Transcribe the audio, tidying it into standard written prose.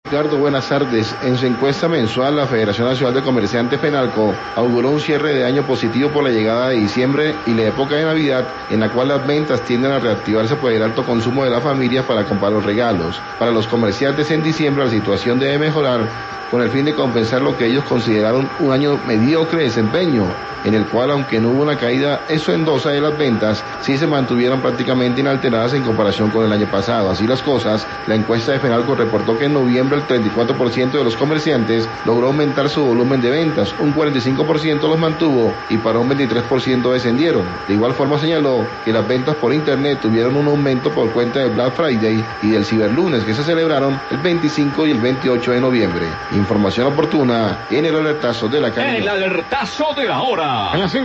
Ricardo, buenas tardes. En su encuesta mensual, la Federación Nacional de Comerciantes FENALCO auguró un cierre de año positivo por la llegada de diciembre y la época de Navidad, en la cual las ventas tienden a reactivarse por el alto consumo de las familias para comprar los regalos. Para los comerciantes en diciembre la situación debe mejorar con el fin de compensar lo que ellos consideraron un año mediocre de desempeño, en el cual, aunque no hubo una caída estruendosa de las ventas, sí se mantuvieron prácticamente inalteradas en comparación con el año pasado. Así las cosas, la encuesta de FENALCO reportó que en noviembre el 34% de los comerciantes logró aumentar su volumen de ventas, un 45% los mantuvo y para un 23% descendieron. De igual forma señaló que las ventas por internet tuvieron un aumento por cuenta del Black Friday y del Ciberlunes, que se celebraron el 25 y el 28 de noviembre. Información oportuna en el alertazo de la calle. El alertazo de la hora.